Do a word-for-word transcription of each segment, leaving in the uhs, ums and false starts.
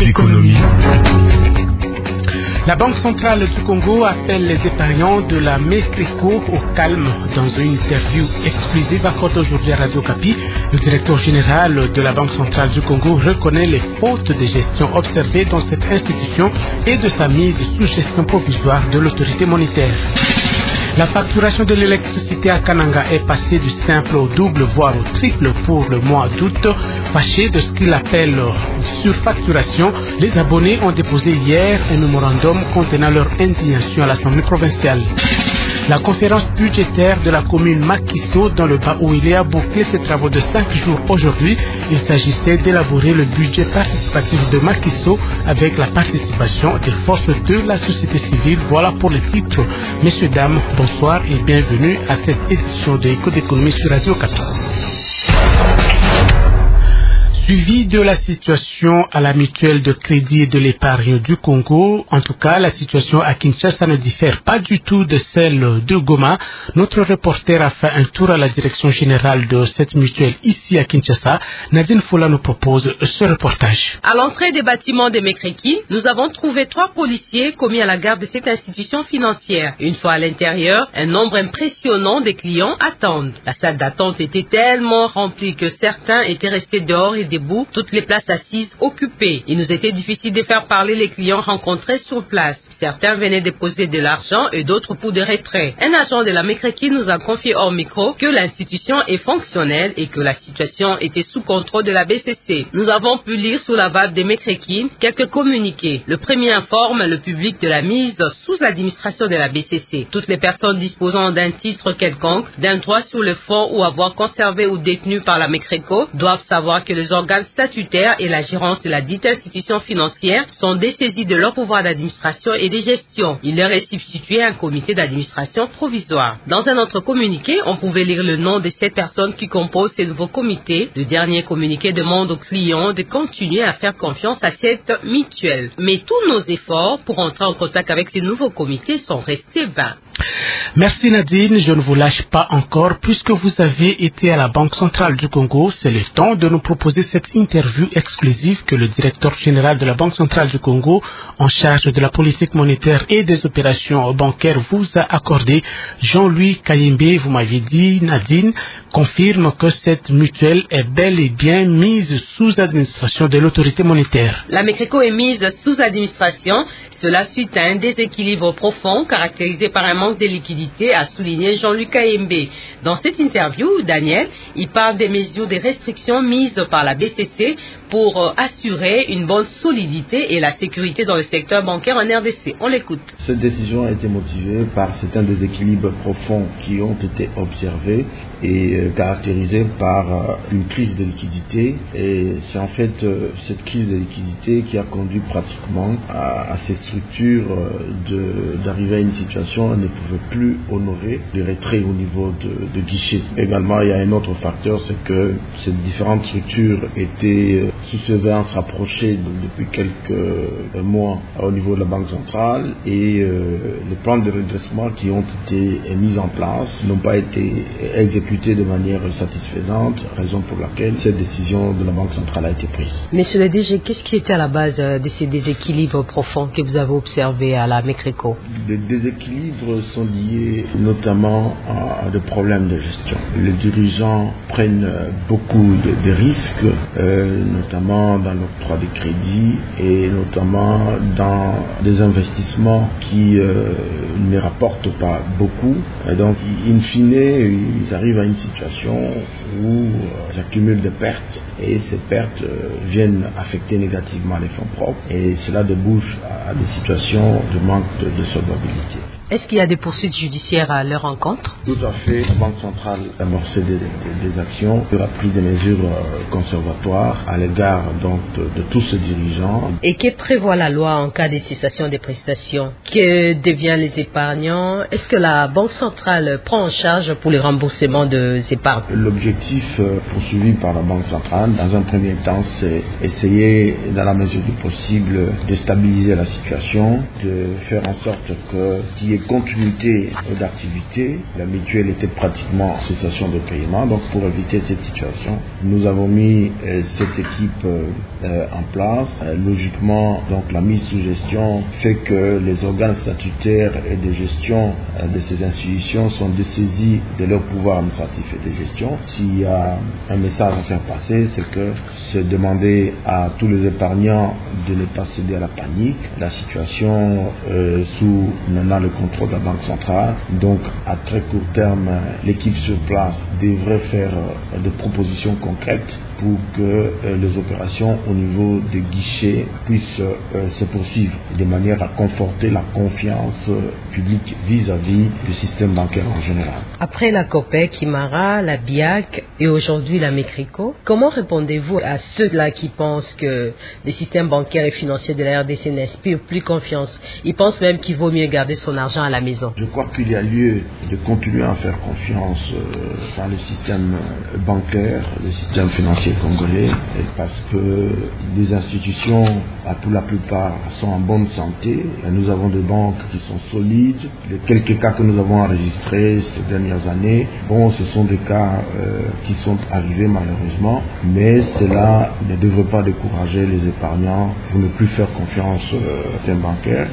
d'économie. La Banque centrale du Congo appelle les épargnants de la MECRECO au calme. Dans une interview exclusive accordée aujourd'hui à Radio Okapi, le directeur général de la Banque centrale du Congo reconnaît les fautes de gestion observées dans cette institution et de sa mise sous gestion provisoire de l'autorité monétaire. La facturation de l'électricité à Kananga est passée du simple au double, voire au triple pour le mois d'août. Fâchés de ce qu'ils appellent surfacturation, les abonnés ont déposé hier un mémorandum contenant leur indignation à l'Assemblée provinciale. La conférence budgétaire de la commune Makiso, dans le Bas-Ouélé, a bouclé ses travaux de cinq jours aujourd'hui. Il s'agissait d'élaborer le budget participatif de Makiso avec la participation des forces de la société civile. Voilà pour les titres. Messieurs, dames, bonsoir et bienvenue à cette édition de Éco d'économie sur Radio Okapi. Suivi de la situation à la mutuelle de crédit et de l'épargne du Congo, en tout cas la situation à Kinshasa ne diffère pas du tout de celle de Goma. Notre reporter a fait un tour à la direction générale de cette mutuelle ici à Kinshasa. Nadine Foula nous propose ce reportage. À l'entrée des bâtiments de Mekreki, nous avons trouvé trois policiers commis à la garde de cette institution financière. Une fois à l'intérieur, un nombre impressionnant de clients attendent. La salle d'attente était tellement remplie que certains étaient restés dehors et debout, toutes les places assises occupées. Il nous était difficile de faire parler les clients rencontrés sur place. Certains venaient déposer de l'argent et d'autres pour des retraits. Un agent de la Mekreki nous a confié hors micro que l'institution est fonctionnelle et que la situation était sous contrôle de la B C C. Nous avons pu lire sous la vague des Mekreki quelques communiqués. Le premier informe le public de la mise sous l'administration de la B C C. Toutes les personnes disposant d'un titre quelconque, d'un droit sur le fonds ou avoir conservé ou détenu par la Mecreco doivent savoir que les organes statutaires et la gérance de la dite institution financière sont dessaisis de leur pouvoir d'administration et de gestion. Il leur est substitué un comité d'administration provisoire. Dans un autre communiqué, on pouvait lire le nom de sept personnes qui composent ces nouveaux comités. Le dernier communiqué demande aux clients de continuer à faire confiance à cette mutuelle. Mais tous nos efforts pour entrer en contact avec ces nouveaux comités sont restés vains. Merci Nadine, je ne vous lâche pas encore. Puisque vous avez été à la Banque centrale du Congo, c'est le temps de nous proposer cette interview exclusive que le directeur général de la Banque centrale du Congo, en charge de la politique monétaire et des opérations bancaires, vous a accordé. Jean-Louis Kayembe, vous m'avez dit, Nadine, confirme que cette mutuelle est bel et bien mise sous administration de l'autorité monétaire. La Mecreco est mise sous administration, cela suite à un déséquilibre profond caractérisé par un manque de liquidité, a souligné Jean-Luc Kayembe. Dans cette interview, Daniel, il parle des mesures de restrictions mises par la B C C pour assurer une bonne solidité et la sécurité dans le secteur bancaire en R D C. On l'écoute. Cette décision a été motivée par certains déséquilibres profonds qui ont été observés et euh, caractérisés par euh, une crise de liquidité. Et c'est en fait euh, cette crise de liquidité qui a conduit pratiquement à, à cette structure euh, d'arriver à une situation où on ne pouvait plus honorer les retraits au niveau de, de guichet. Également, il y a un autre facteur, c'est que ces différentes structures étaient sous surveillance rapprochée depuis quelques mois au niveau de la Banque centrale et euh, les plans de redressement qui ont été mis en place n'ont pas été exécutés de manière satisfaisante, raison pour laquelle cette décision de la Banque centrale a été prise. Monsieur le D G, qu'est-ce qui était à la base de ces déséquilibres profonds que vous avez observés à la Mecreco? Les déséquilibres sont liés notamment à des problèmes de gestion. Les dirigeants prennent beaucoup de, de risques, euh, notamment dans l'octroi des crédits et notamment dans des investissements qui euh, ne rapportent pas beaucoup. Et donc, in fine, ils arrivent à une situation où euh, ils accumulent des pertes et ces pertes euh, viennent affecter négativement les fonds propres et cela débouche à, à des situations de manque de, de solvabilité. Est-ce qu'il y a des poursuites judiciaires à leur encontre? Tout à fait. La Banque centrale a amorcé des, des, des actions, elle a pris des mesures euh, conservatoires à l'égard donc de, de tous ces dirigeants. Et que prévoit la loi en cas de cessation des prestations? Que deviennent les épargnants? Est-ce que la Banque centrale prend en charge pour les remboursements des épargnes? L'objectif euh, poursuivi par la Banque centrale, dans un premier temps, c'est essayer, dans la mesure du possible, de stabiliser la situation, de faire en sorte que qu'il y y ait continuité d'activité. La mutuelle était pratiquement en cessation de paiement. Donc pour éviter cette situation, nous avons mis euh, cette équipe euh, en place. Euh, logiquement, donc la mise sous gestion fait que les organes statutaires et de gestion euh, de ces institutions sont dessaisis de leur pouvoir administratif et de gestion. S'il y a un message à faire passer, c'est que c'est demander à tous les épargnants de ne pas céder à la panique. La situation euh, sous maintenant le contrôle de la Banque centrale. Donc à très court terme, l'équipe sur place devrait faire euh, des propositions concrètes pour que euh, les opérations au niveau des guichets puissent euh, se poursuivre de manière à conforter la confiance euh, publique vis-à-vis du système bancaire en général. Après la COPEC, Imara, la B I A C et aujourd'hui la MECRECO, comment répondez-vous à ceux-là qui pensent que les systèmes bancaires et financiers de la R D C n'inspirent plus confiance? Ils pensent même qu'il vaut mieux garder son argent à la maison. Je crois qu'il y a lieu de continuer à faire confiance euh, dans le système bancaire, le système financier congolais, parce que les institutions, pour la plupart, sont en bonne santé. Nous avons des banques qui sont solides. Les quelques cas que nous avons enregistrés ces dernières années, bon, ce sont des cas euh, qui sont arrivés malheureusement, mais cela ne devrait pas décourager les épargnants pour ne plus faire confiance au système bancaire.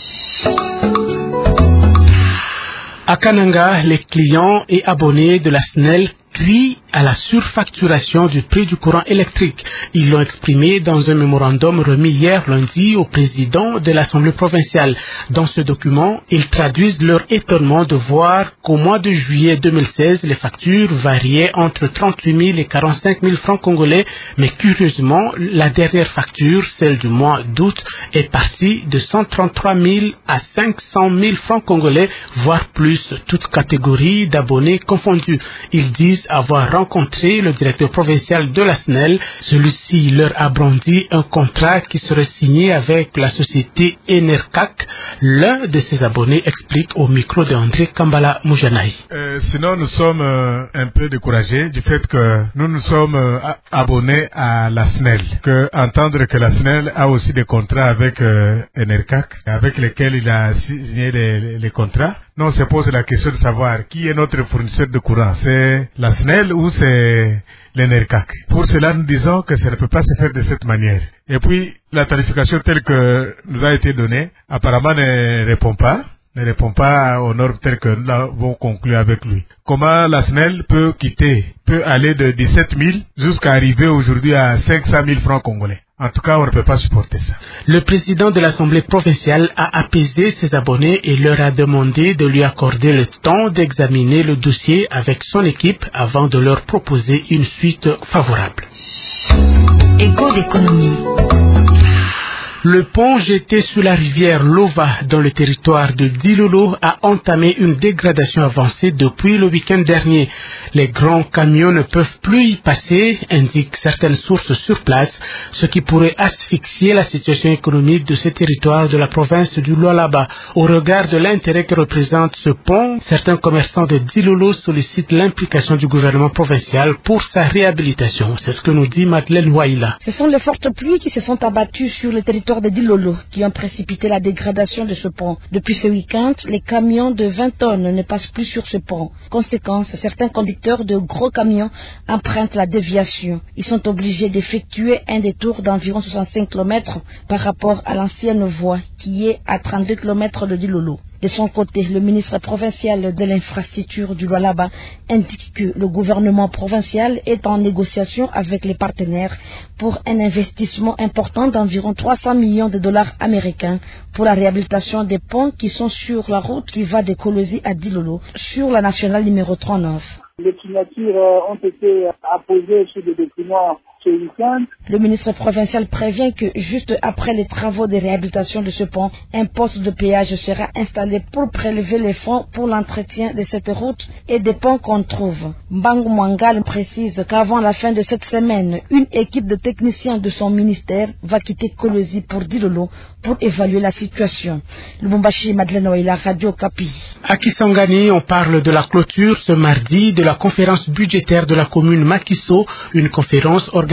À Kananga, les clients et abonnés de la S N E L crient à la surfacturation du prix du courant électrique. Ils l'ont exprimé dans un mémorandum remis hier lundi au président de l'Assemblée provinciale. Dans ce document, ils traduisent leur étonnement de voir qu'au mois de juillet deux mille seize, les factures variaient entre trente-huit mille et quarante-cinq mille francs congolais, mais curieusement, la dernière facture, celle du mois d'août, est partie de cent trente-trois mille à cinq cent mille francs congolais, voire plus, toutes catégories d'abonnés confondues. Ils disent avoir rencontré le directeur provincial de la S N E L. Celui-ci leur a brandi un contrat qui serait signé avec la société Enercac. L'un de ses abonnés explique au micro de André Kambala Moujanaï. Euh, sinon, nous sommes euh, un peu découragés du fait que nous nous sommes euh, abonnés à la S N E L. Que entendre que la S N E L a aussi des contrats avec euh, Enercac, avec lesquels il a signé les, les, les contrats. Nous, on se pose la question de savoir qui est notre fournisseur de courant. C'est la S N E L ou c'est l'Enercac. Pour cela, nous disons que ça ne peut pas se faire de cette manière. Et puis, la tarification telle que nous a été donnée, apparemment ne répond pas, ne répond pas aux normes telles que nous l'avons conclu avec lui. Comment la S N E L peut quitter, peut aller de dix-sept mille jusqu'à arriver aujourd'hui à cinq cent mille francs congolais? En tout cas, on ne peut pas supporter ça. Le président de l'Assemblée provinciale a apaisé ses abonnés et leur a demandé de lui accorder le temps d'examiner le dossier avec son équipe avant de leur proposer une suite favorable. Écho d'économie. Le pont jeté sur la rivière Lova dans le territoire de Dilolo a entamé une dégradation avancée depuis le week-end dernier. Les grands camions ne peuvent plus y passer, indiquent certaines sources sur place, ce qui pourrait asphyxier la situation économique de ce territoire de la province du Lualaba. Au regard de l'intérêt que représente ce pont, certains commerçants de Dilolo sollicitent l'implication du gouvernement provincial pour sa réhabilitation. C'est ce que nous dit Madeleine Waila. Ce sont les fortes pluies qui se sont abattues sur le territoire de Dilolo qui ont précipité la dégradation de ce pont. Depuis ce week-end, les camions de vingt tonnes ne passent plus sur ce pont. Conséquence, certains conducteurs de gros camions empruntent la déviation. Ils sont obligés d'effectuer un détour d'environ soixante-cinq kilomètres par rapport à l'ancienne voie qui est à trente-deux kilomètres de Dilolo. De son côté, le ministre provincial de l'infrastructure du Lualaba indique que le gouvernement provincial est en négociation avec les partenaires pour un investissement important d'environ trois cents millions de dollars américains pour la réhabilitation des ponts qui sont sur la route qui va de Kolosi à Dilolo sur la nationale numéro trente-neuf. Les signatures ont été apposées sur des documents ce week-end. Le ministre provincial prévient que juste après les travaux de réhabilitation de ce pont, un poste de péage sera installé pour prélever les fonds pour l'entretien de cette route et des ponts qu'on trouve. Mbangu Mwangal précise qu'avant la fin de cette semaine, une équipe de techniciens de son ministère va quitter Kolosi pour Dilolo pour évaluer la situation. Lubumbashi, Madeleine Oila, Radio Kapi. À Kisangani, on parle de la clôture ce mardi de la conférence budgétaire de la commune Makiso, une conférence organisée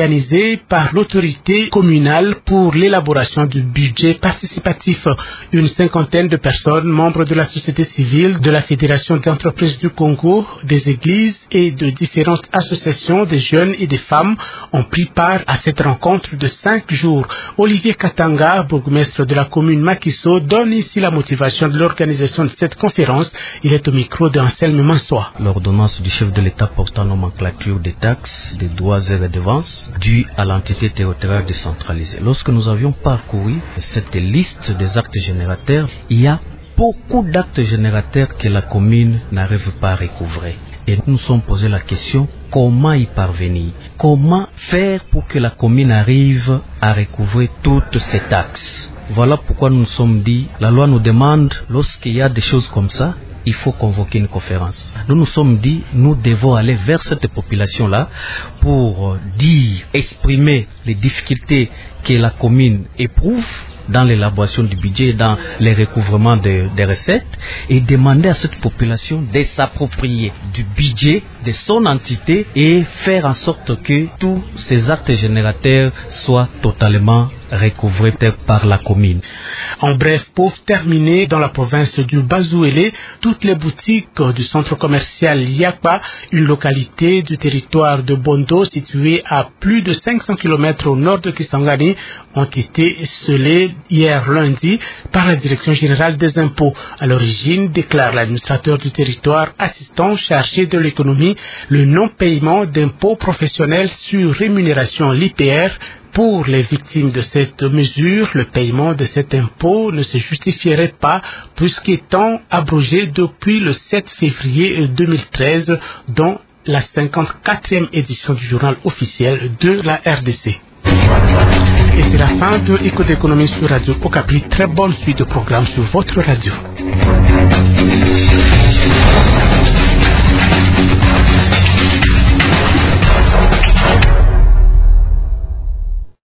organisé par l'autorité communale pour l'élaboration du budget participatif. Une cinquantaine de personnes, membres de la société civile, de la Fédération d'entreprises du Congo, des églises et de différentes associations des jeunes et des femmes ont pris part à cette rencontre de cinq jours. Olivier Katanga, bourgmestre de la commune Makiso, donne ici la motivation de l'organisation de cette conférence. Il est au micro d'Anselme Mansois. L'ordonnance du chef de l'État portant nomenclature des taxes, des droits et redevances dues à l'entité territoriale décentralisée. Lorsque nous avions parcouru cette liste des actes générateurs, il y a beaucoup d'actes générateurs que la commune n'arrive pas à recouvrer. Et nous nous sommes posé la question, comment y parvenir? Comment faire pour que la commune arrive à recouvrer toutes ces taxes? Voilà pourquoi nous nous sommes dit, la loi nous demande, lorsqu'il y a des choses comme ça, il faut convoquer une conférence. Nous nous sommes dit, nous devons aller vers cette population-là pour dire, exprimer les difficultés que la commune éprouve dans l'élaboration du budget, dans les recouvrements de, des recettes, et demander à cette population de s'approprier du budget de son entité et faire en sorte que tous ces actes générateurs soient totalement recouvrés par la commune. En bref, pour terminer, dans la province du Bazouélé, toutes les boutiques du centre commercial Yakba, une localité du territoire de Bondo située à plus de cinq cents kilomètres au nord de Kisangani, ont été scellées hier lundi par la Direction générale des impôts. À l'origine, déclare l'administrateur du territoire assistant chargé de l'économie, le non-paiement d'impôts professionnels sur rémunération, l'I P R. Pour les victimes de cette mesure, le paiement de cet impôt ne se justifierait pas puisqu'étant abrogé depuis le sept février deux mille treize, dont la cinquante-quatrième édition du journal officiel de la R D C. Et c'est la fin de Éco d'économie sur Radio Okapi. Très bonne suite de programmes sur votre radio.